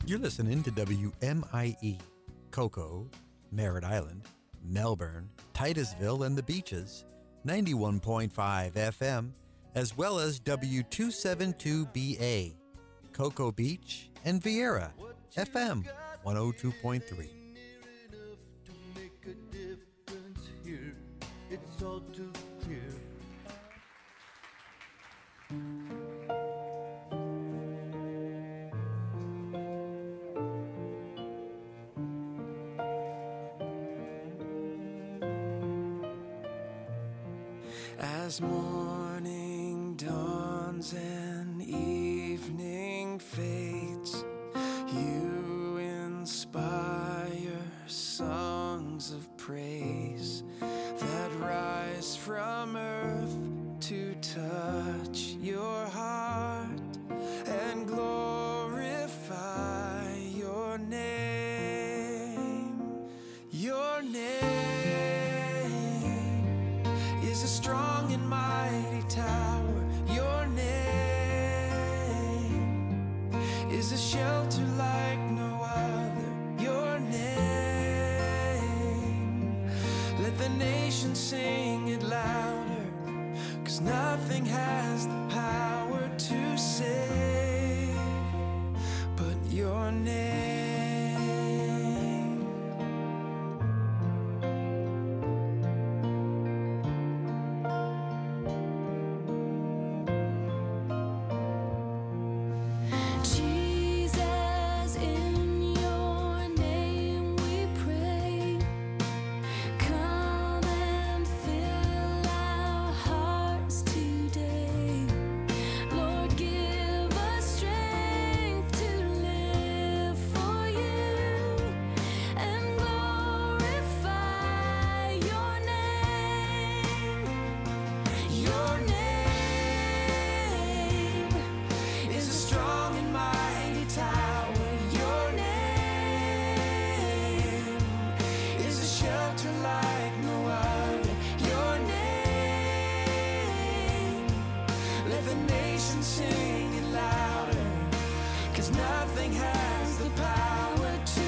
You're listening to WMIE, Cocoa, Merritt Island, Melbourne, Titusville, and the Beaches, 91.5 FM, as well as W272BA, Cocoa Beach, and Vieira, FM 102.3. It's all too clear. As morning dawns and evening fades, you inspire songs of praise that rise from earth to touch your heart and glorify your name. Your name is a strong and mighty tower. Your name is a shelter like no other. Your name, let the nation sing it louder, 'cause nothing has the power to save but your name. Jesus, in your name we pray. Come and fill our hearts today. Lord, give us strength to live for you and glorify your name. Your name is a strong and mighty tower. Your name is a shelter like no other. Your name, let the nation sing it louder, 'cause nothing has the power to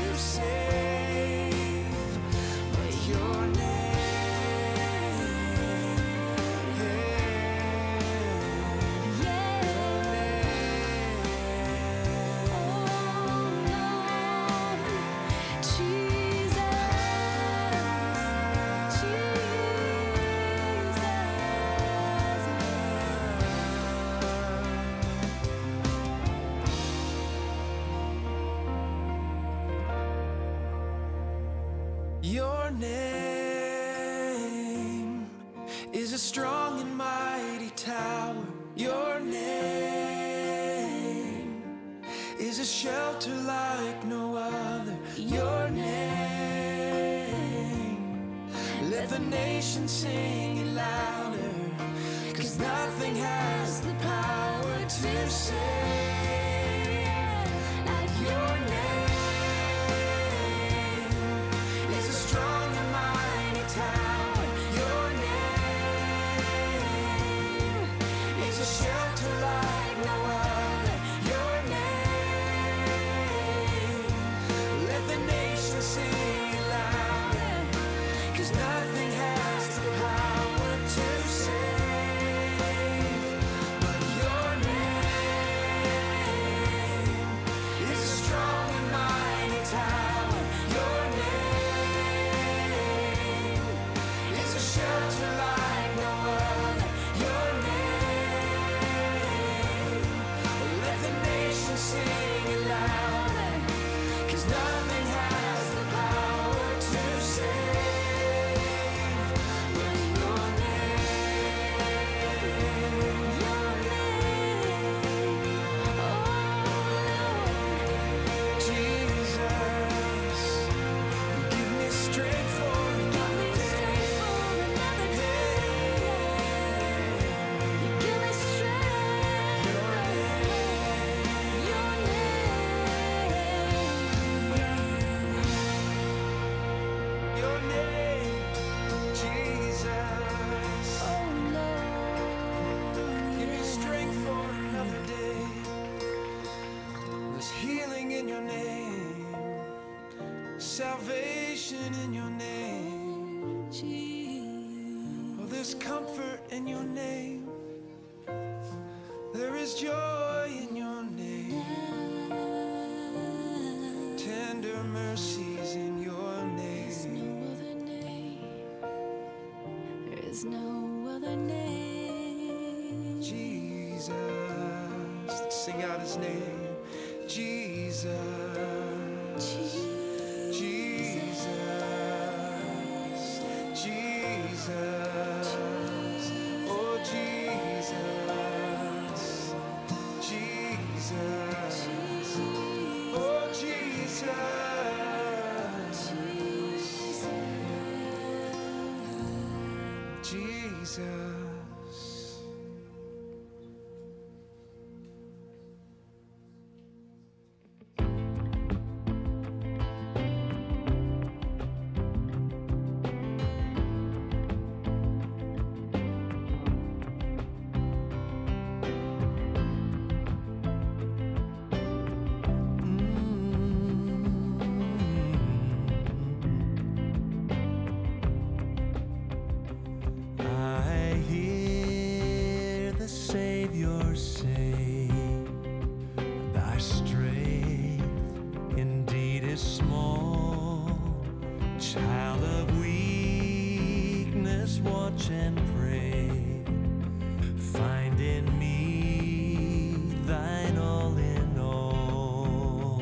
save but your name. Your name is a strong and mighty tower. Your name is a shelter like no other. Your name, let the nation sing it louder, 'cause nothing has the power to save like your name. Is a strong and mighty tower. Your name is a shelter like no other. Your name, let the nation sing it louder, 'cause nothing has the power to save but your name. salvation in your name. Oh, there's comfort in your name. There is joy in your name. Tender mercies in your name. There is no other name. Jesus. Let's sing out his name. Jesus. Jesus. Jesus. Oh, Jesus. Jesus. Oh, Jesus. Jesus. I hear the Savior say, thy strength indeed is small. Child of weakness, watch and pray. Find in me thine all in all.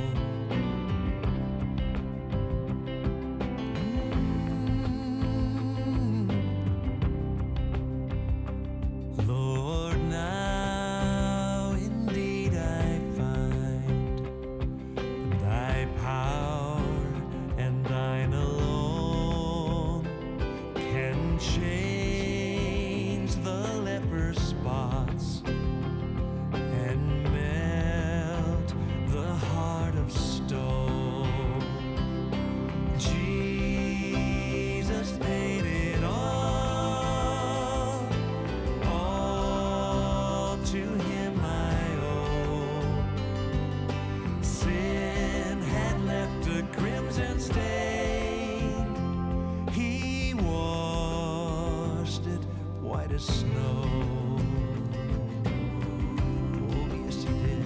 Lord, now indeed I find thy power and thine alone can change the leper's spots and melt the heart of stone. Jesus paid it all to him I owe. Sin had left a crimson stain. He washed it white as snow. Oh, yes, he did.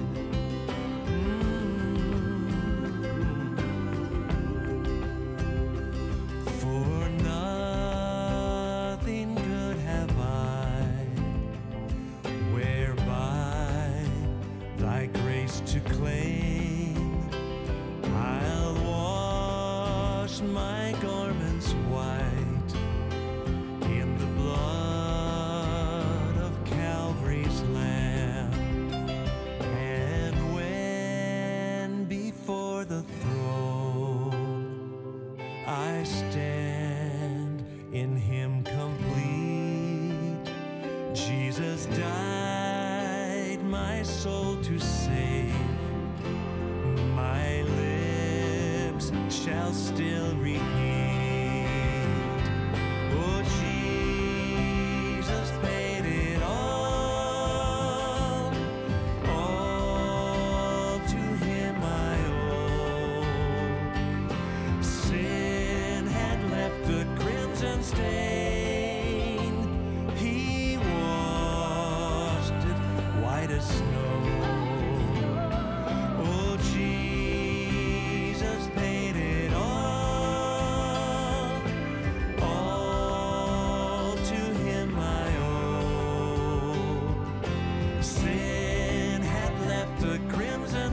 For nothing good have I whereby thy grace to claim. I'll wash my garments white in the blood of Calvary's Lamb. And when before the throne I stand in him complete, Jesus died my soul to save. My lips shall still repeat, oh, Jesus paid it all to him I owe. Sin had left a crimson stain. He washed it white as snow. Oh, Jesus paid it all to him I owe. Sin had left a crimson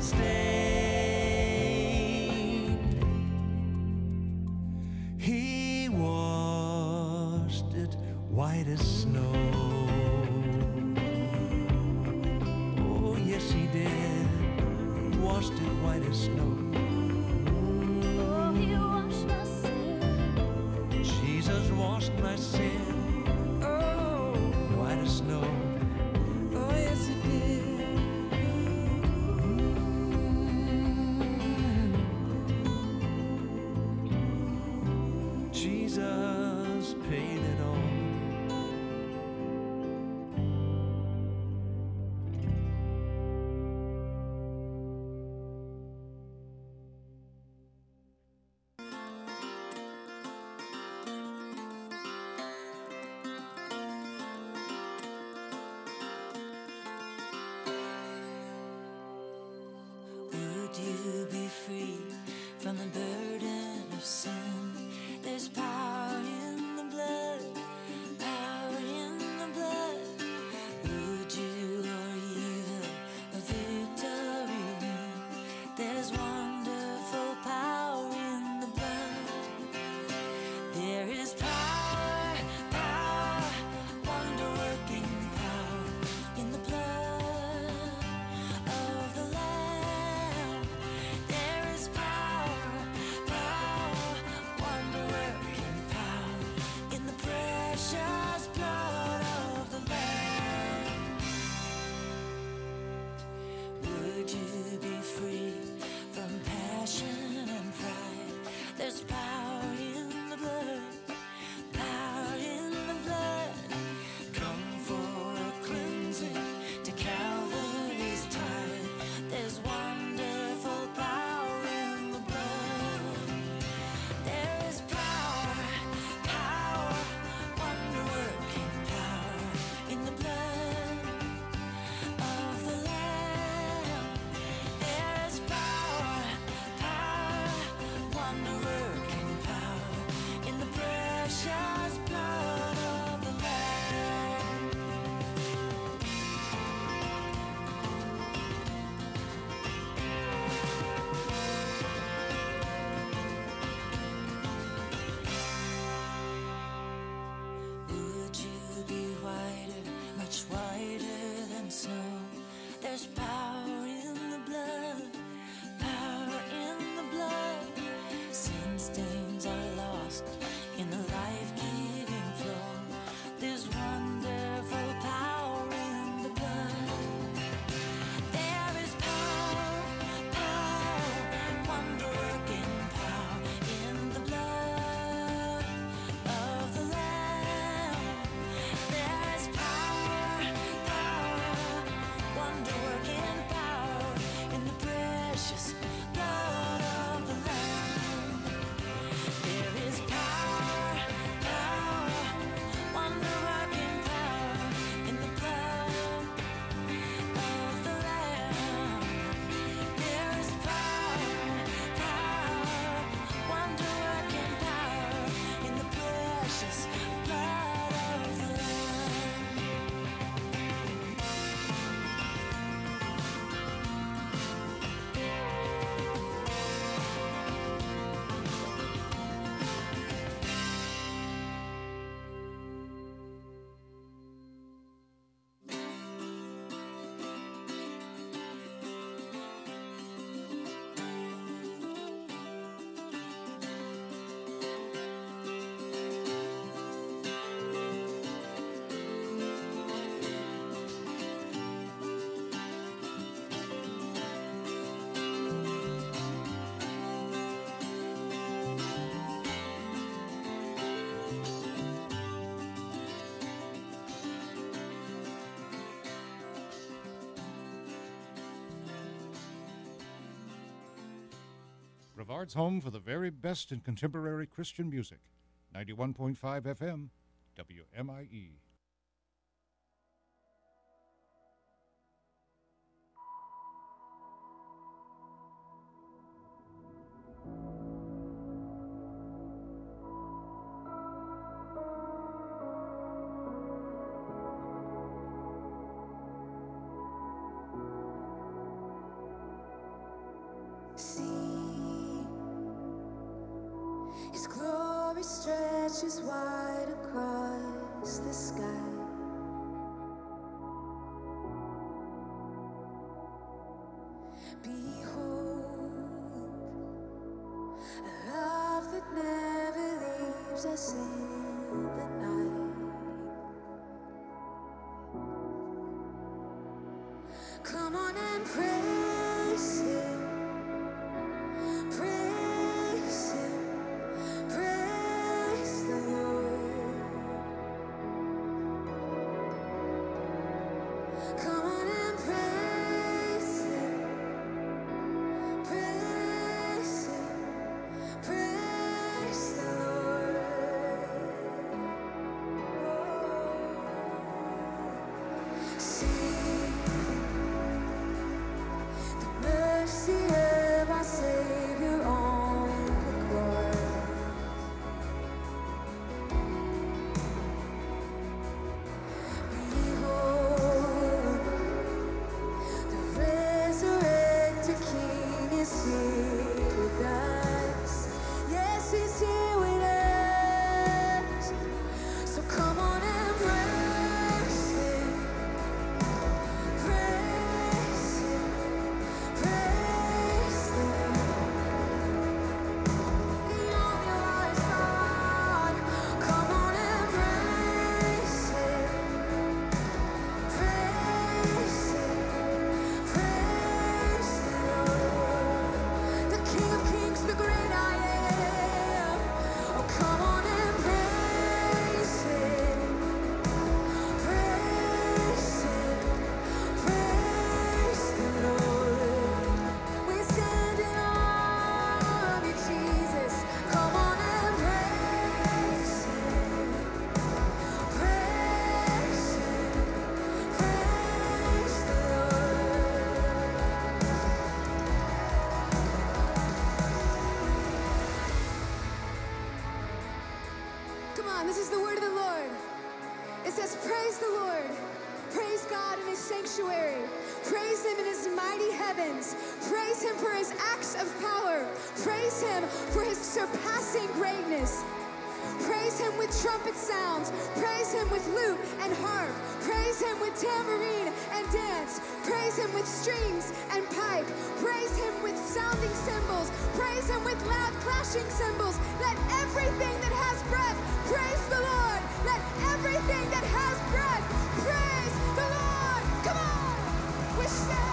stain. He washed it white as snow. Oh, yes, he did. Washed it white as snow. Oh, he washed my sin. Jesus washed my sin. Oh, white as snow. Oh, yes, he did. Jesus paid it all. free from the burden of sin. There's power in the blood, power in the blood. Would you or evil a victory win? There's wonderful power in the blood. There is power, power, wonder-working power in the blood of the Lamb. There is power, power, wonder-working power in the precious blood of the Lamb. Would you be free from passion and pride? There's power in the blood, power in the blood. Come for a cleansing to Calvary's tide. There's wonderful power in the blood. There is power, power, wonder-working power in the blood of the Lamb. There is power, power, wonder-working power in the precious blood of the Lamb. Would you be whiter, much whiter than snow? There's power in the blood, power in the blood. Sin stains are lost in the life-giving flow. There's wonderful power in the blood. There is power, power, wonder-working power in the blood of the Lamb. There is power, power, wonder-working power in the precious blood of the Lamb. There is power, power, wonder-working power in the blood of the Lamb. There is power, power, wonder-working power in the precious blood of the Lamb. Brevard's home for the very best in contemporary Christian music. 91.5 FM, WMIE. See, His glory stretches wide across the sky. Behold, a love that never leaves us in the night. Come on and praise Him. Praise Him, praise the Lord. Come on and praise Him, praise Him, praise the Lord. sanctuary. Praise him in his mighty heavens. Praise him for his acts of power. Praise him for his surpassing greatness. Praise him with trumpet sounds. Praise him with lute and harp. Praise him with tambourine and dance. Praise him with strings and pipe. Praise him with sounding cymbals. Praise him with loud clashing cymbals. Let everything that has breath praise the Lord. Let everything that has breath praise the Lord. Come on. We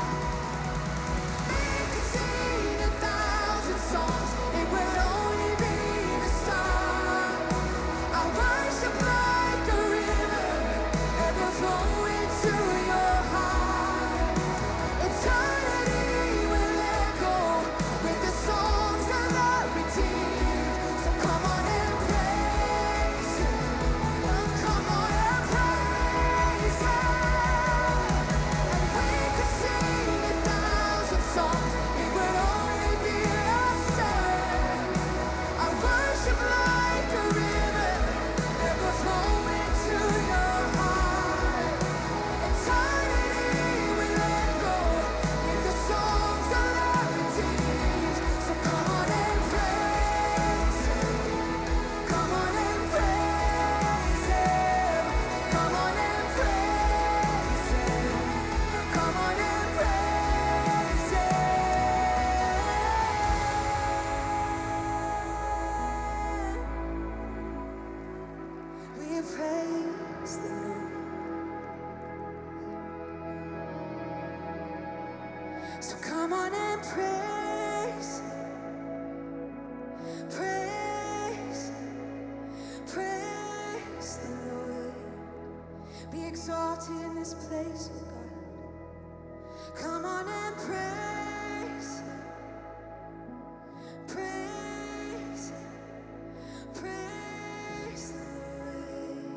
could sing 1,000 songs. It would only be the start. I worship like a river, ever flowing to your heart. Eternity will echo with the songs of the redeemed. So come on and praise him. Come on and praise him. And we could sing 1,000 songs. It would only be a start. I worship like a river, ever flowing to your heart. Eternity will echo with the songs of the redeemed. So come on and praise him. Come on and praise him. Come on and praise him. Come on and praise him. We praise the Lord. So come on and praise, praise, praise the Lord. Be exalted in this place, oh God. Come on and praise, praise, praise the Lord.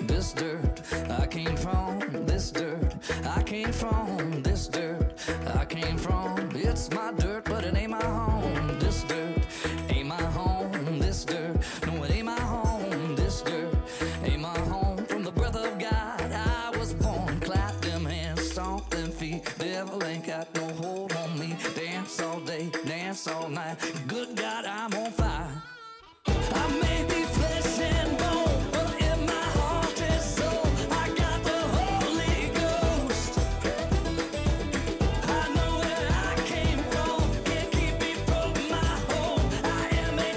this dirt. I came from this dirt. I came from this dirt. I came from, it's my dirt, but it ain't my home. This dirt ain't my home. This dirt, no, it ain't my home. This dirt ain't my home. From the breath of God, I was born. Clap them hands, stomp them feet. Devil ain't got no hold on me. Dance all day, dance all night. Good God, I'm on fire. I may be flesh and bone, but in my heart and soul, I got the Holy Ghost. I know where I came from, can't keep me from my home. I am a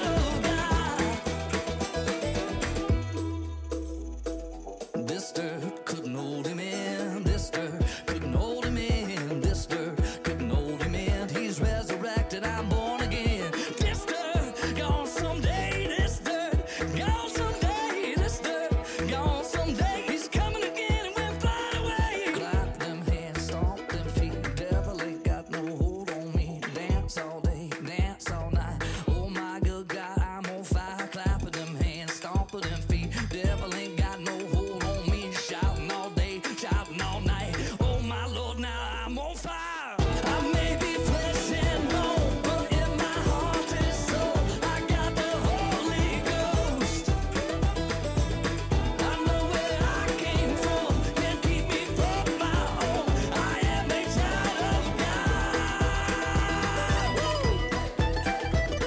child of God. This dirt couldn't hold him in. This dirt couldn't hold him in. This dirt couldn't hold him in. He's resurrected, I'm born again. This dirt gone someday. This dirt gone someday. This dirt gone someday. He's coming again and we're flying away. Clap them hands, stomp them feet. Devil ain't got no hold on me. Dance all day, dance all night. Oh my good God, I'm on fire. Clapping them hands, stomping them feet. Devil ain't got no hold on me. Shouting all day, shouting all night. Oh my Lord, now I'm on fire. I may be flesh and bone, but in my heart and soul, I got the Holy Ghost. I know where I came from, can't keep me from my home. I am a child of God. Woo!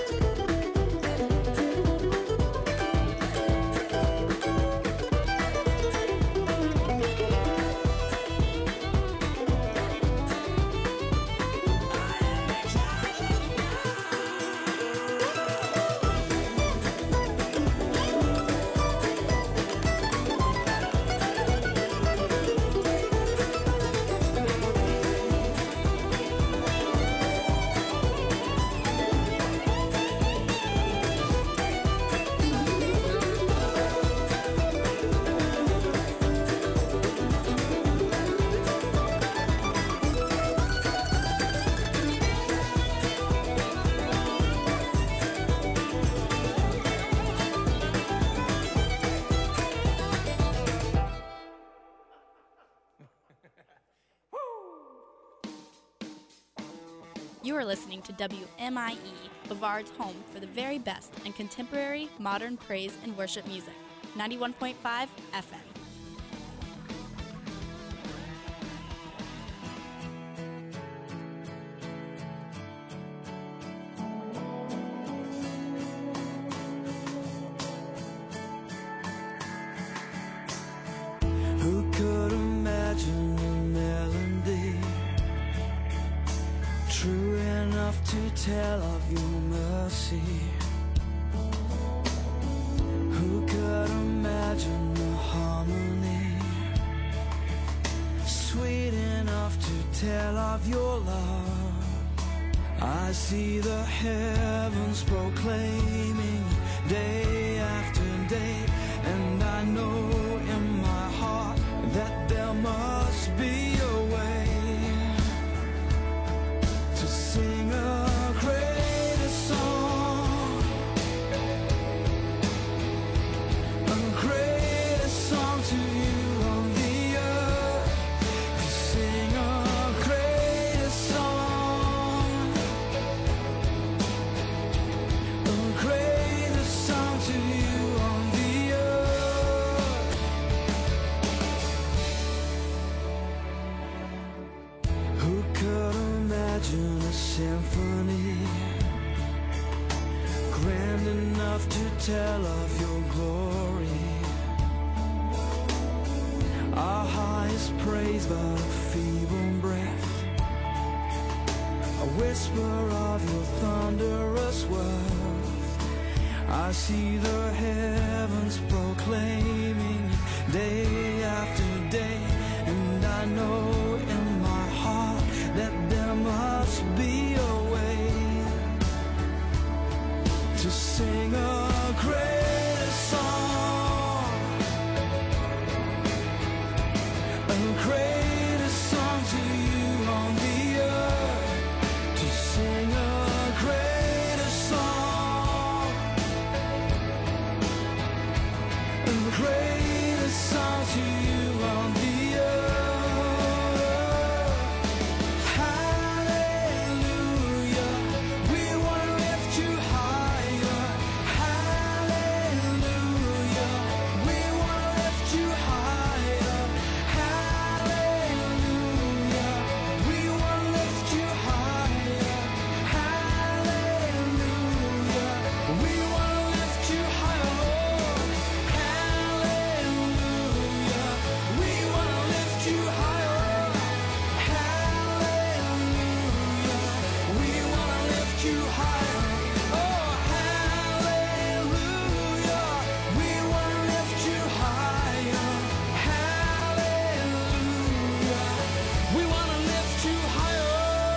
You are listening to WMIE, Bavard's home for the very best in contemporary, modern praise and worship music. 91.5 FM. Who could imagine a melody true enough to tell of your mercy? Who could imagine a harmony sweet enough to tell of your love? I see the heavens proclaiming day after day, and I know in my heart that there must be a way to sing a greater song, a greater song to you on the earth, to sing a greater song, a greater song to you on the earth. Who could imagine a symphony grand enough to tell of your glory? Our highest praise but a feeble breath, a whisper of your thunderous worth. I see the heavens proclaiming day after day, and I know in my heart that there must be a way to sing a greater song, a greater song to you on the earth, to sing a greater song, a greater to you on the earth. Hallelujah, we want to lift you higher. Hallelujah, we want to lift you higher. Hallelujah, we want to lift you higher. Hallelujah, we want to lift you higher, Lord. Hallelujah, we want to lift you higher. Hallelujah, we want to lift you higher. Oh, hallelujah, we want to lift you higher. Hallelujah, we want to lift you higher.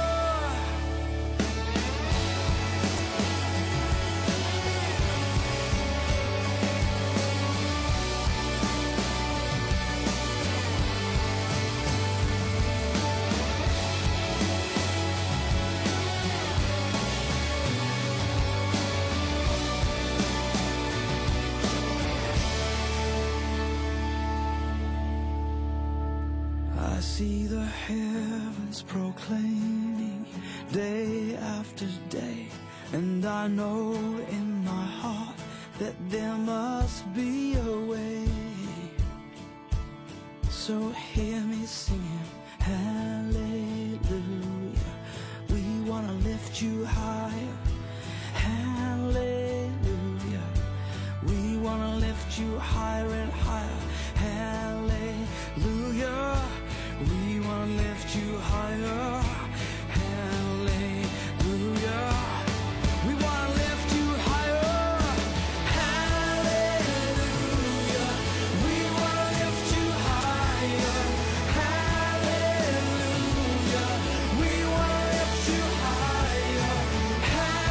I see the heavens proclaiming day after day, and I know in my heart that there must be a way. So hear me singing, hallelujah. We want to lift you higher. Hallelujah. We want to lift you higher and higher. Hallelujah. We want to lift you higher. Hallelujah. We want to lift you higher. Hallelujah. We want to lift you higher. Hallelujah. We want to lift you higher. Hallelujah.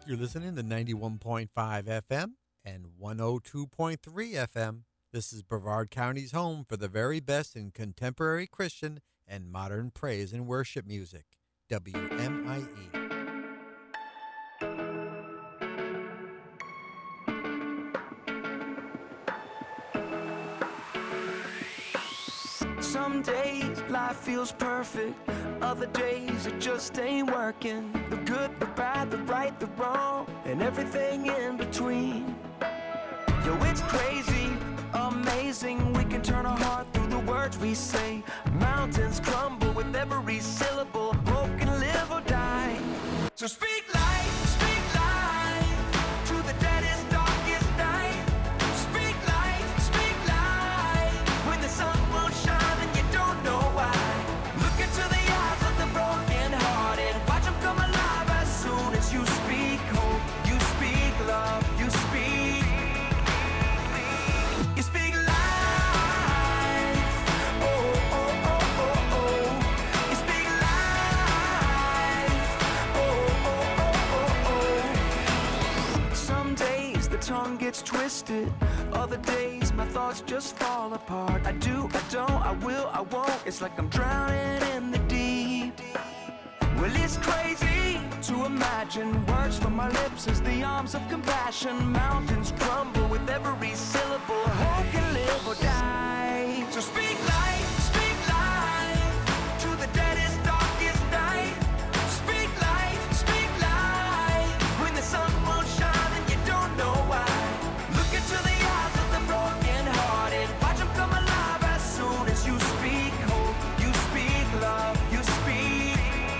You're listening to 91.5 FM and 102.3 FM. This is Brevard County's home for the very best in contemporary Christian and modern praise and worship music. WMIE. Some days life feels perfect, other days it just ain't working. The good, the bad, the right, the wrong, and everything in between. Yo, it's crazy, amazing, we can turn our heart through the words we say. Mountains crumble with every syllable, hope can live or die. So speak life to the deadest, darkest night. Speak life, when the sun won't shine and you don't know why. Look into the eyes of the broken hearted, watch them come alive as soon as you speak hope, you speak love, you speak life. Oh, oh, oh, oh, oh. You speak life. Oh, oh, oh, oh, oh. Some days the tongue gets twisted, other days my thoughts just fall apart. I do, I don't, I will, I won't. It's like I'm drowning in the deep. Well, it's crazy to imagine words from my lips as the arms of compassion. Mountains crumble with every syllable, hope can live or die. So speak life to the deadest, darkest night. Speak life, when the sun won't shine and you don't know why. Look into the eyes of the broken hearted, watch them come alive as soon as you speak hope, you speak love, you speak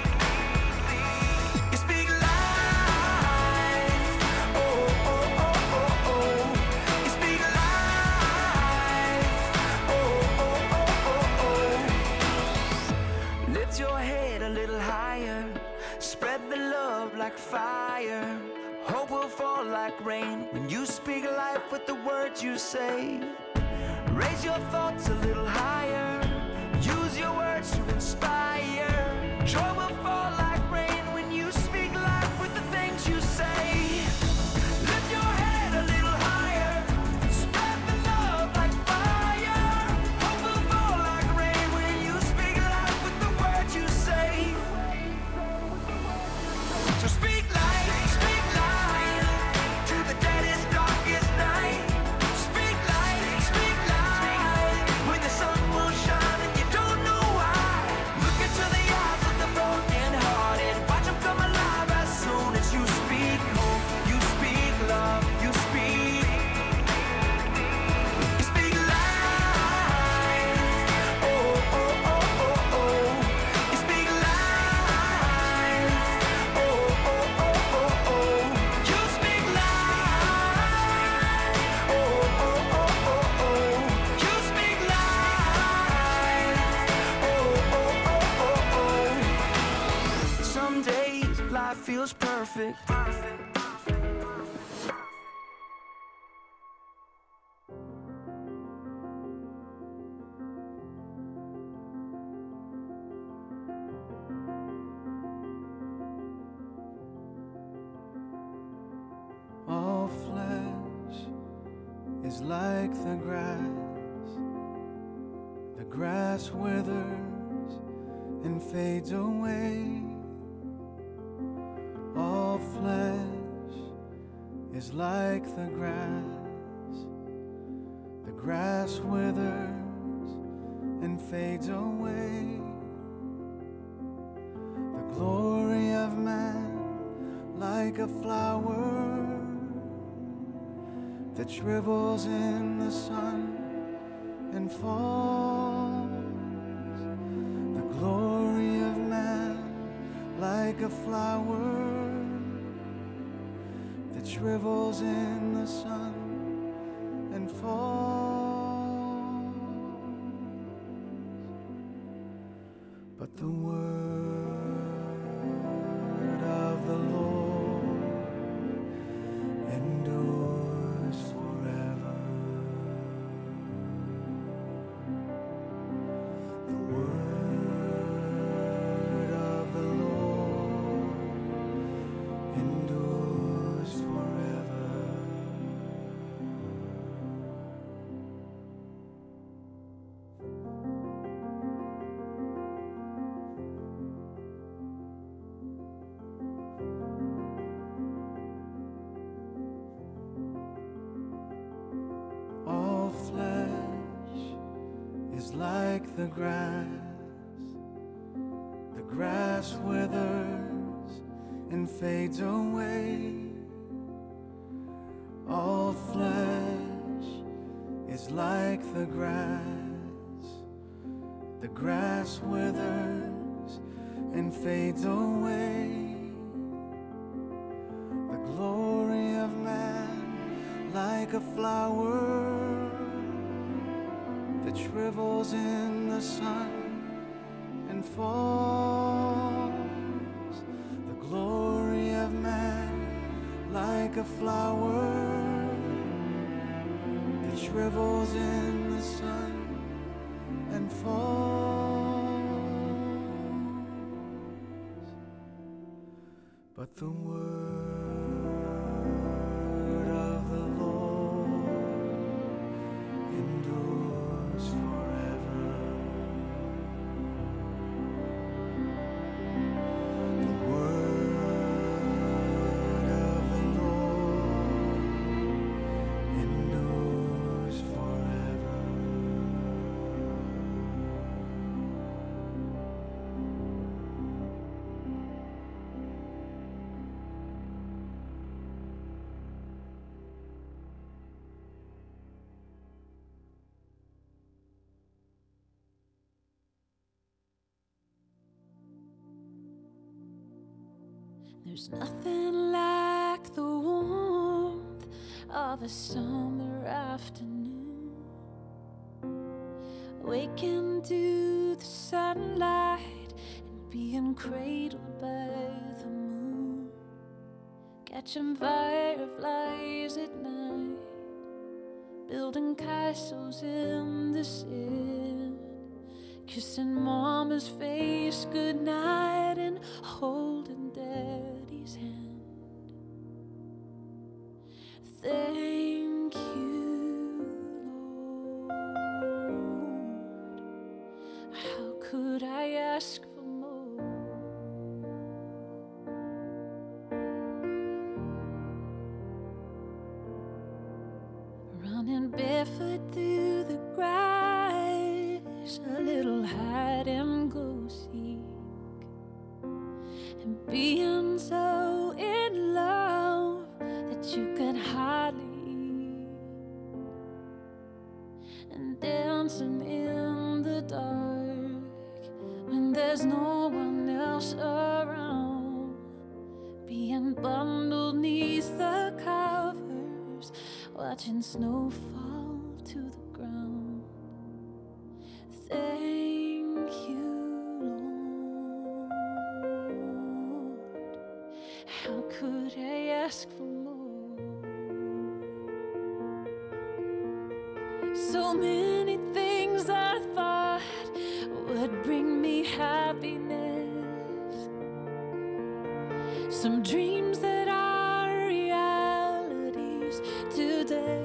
life. Oh, oh, oh, oh, oh. You speak life. Oh, oh, oh, oh, oh. Lift your head a little higher, spread the love like fire. Hope will fall like rain when you speak life with the words you say. Raise your thoughts a little higher, use your words to inspire. Joy will fall like rain when you speak life with the things you say. Lift your head a little higher, spread the love like fire. Hope will fall like rain when you speak life with the words you say. So speak life to the deadest, darkest night. Speak life, when the sun will shine and you don't know why. Look into the eyes of the broken hearted, watch them come alive as soon as you speak hope, you speak love, you speak life. Oh, oh, oh, oh, oh. You speak life. Oh, oh, oh, oh, oh. You speak life. Oh, oh, oh, oh, oh. You speak life. Oh, oh, oh, oh, oh. Some days life feels perfect. All flesh is like the grass withers and fades away. All flesh is like the grass withers and fades away. The glory of man like a flower that shrivels in the sun and falls. The glory of man like a flower that shrivels in the sun and falls. But the word of the Lord endures forever. The word of the Lord endures is like the grass. The grass withers and fades away. All flesh is like the grass. The grass withers and fades away. The glory of man like a flower that shrivels in the sun and falls. The glory of man like a flower that shrivels in the sun and falls. But the word of the Lord endures forever. The word of the Lord endures forever. There's nothing like the warmth of a summer afternoon. Waking to the sunlight and being cradled by the moon. Catching fireflies at night, building castles in the sand. Kissing mama's face goodnight and holding daddy's hand. Thank you, Lord. How could I ask for more? Running barefoot through the grass, a little hide and go seek, and being so in love that you can hardly eat, and dancing in the dark when there's no one else around, being bundled neath the covers, watching snow fall to the ground. Thank you, Lord. How could I ask for more? So many things I thought would bring me happiness. Some dreams that are realities today.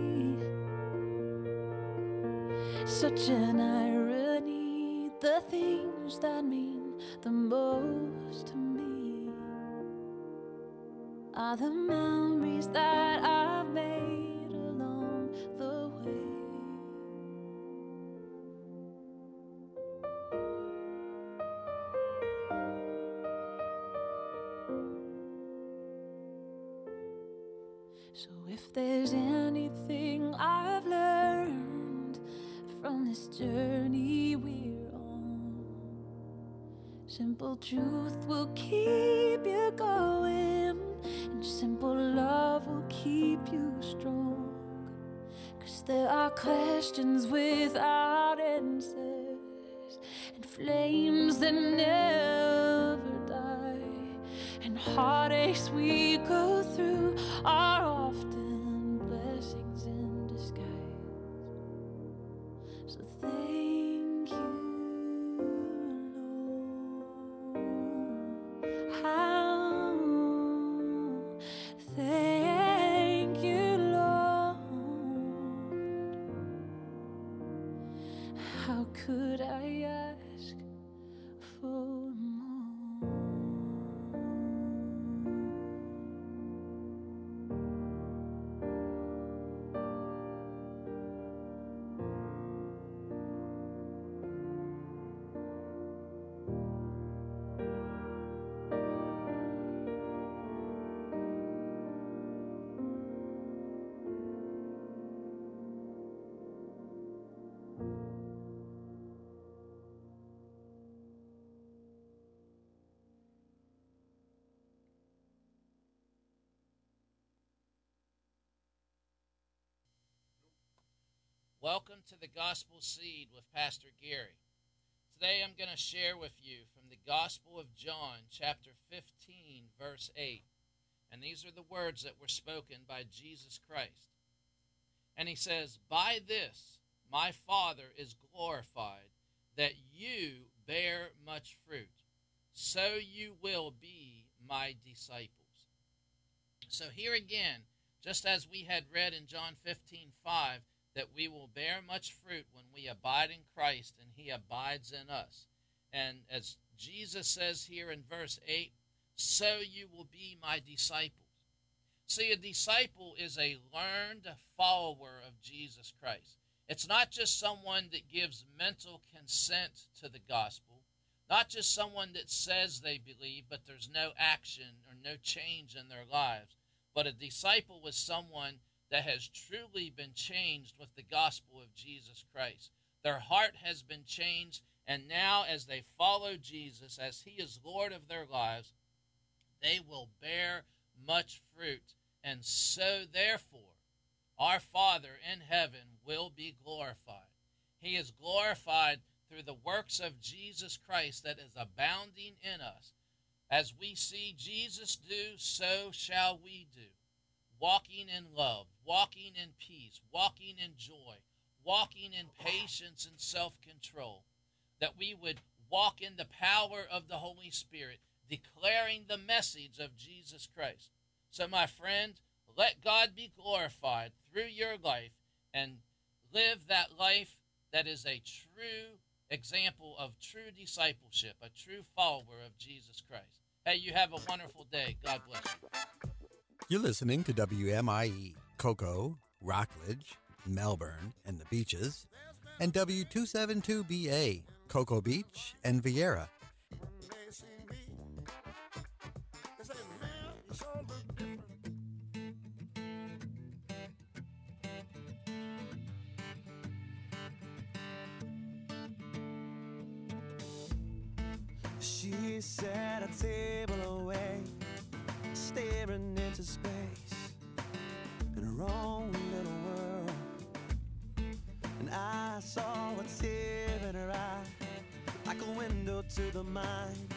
Such an irony, the things that mean the most to me are the memories that I've made along the way. So if there's anything I've learned from this journey we're on, simple truth will keep you going, and simple love will keep you strong. 'Cause there are questions without answers, and flames that never die, and heartaches we go through are often blessings in disguise. So thank you, Lord. How? Thank you, Lord. How could I ask for more? Welcome to the Gospel Seed with Pastor Gary. Today I'm going to share with you from the Gospel of John, chapter 15, verse 8. And these are the words that were spoken by Jesus Christ. And he says, "By this my Father is glorified, that you bear much fruit, so you will be my disciples." So here again, just as we had read in John 15:5, that we will bear much fruit when we abide in Christ and he abides in us. And as Jesus says here in verse 8, so you will be my disciples. See, a disciple is a learned follower of Jesus Christ. It's not just someone that gives mental consent to the gospel, not just someone that says they believe, but there's no action or no change in their lives. But a disciple is someone that has truly been changed with the gospel of Jesus Christ. Their heart has been changed, and now as they follow Jesus, as he is Lord of their lives, they will bear much fruit. And so, therefore, our Father in heaven will be glorified. He is glorified through the works of Jesus Christ that is abounding in us. As we see Jesus do, so shall we do. Walking in love, walking in peace, walking in joy, walking in patience and self-control. That we would walk in the power of the Holy Spirit, declaring the message of Jesus Christ. So, my friend, let God be glorified through your life and live that life that is a true example of true discipleship, a true follower of Jesus Christ. Hey, you have a wonderful day. God bless you. You're listening to WMIE, Cocoa, Rockledge, Melbourne, and the Beaches, and W272BA, Cocoa Beach and Vieira. She sat a table away, staring into space in her own little world. And I saw a tear in her eye, like a window to the mind.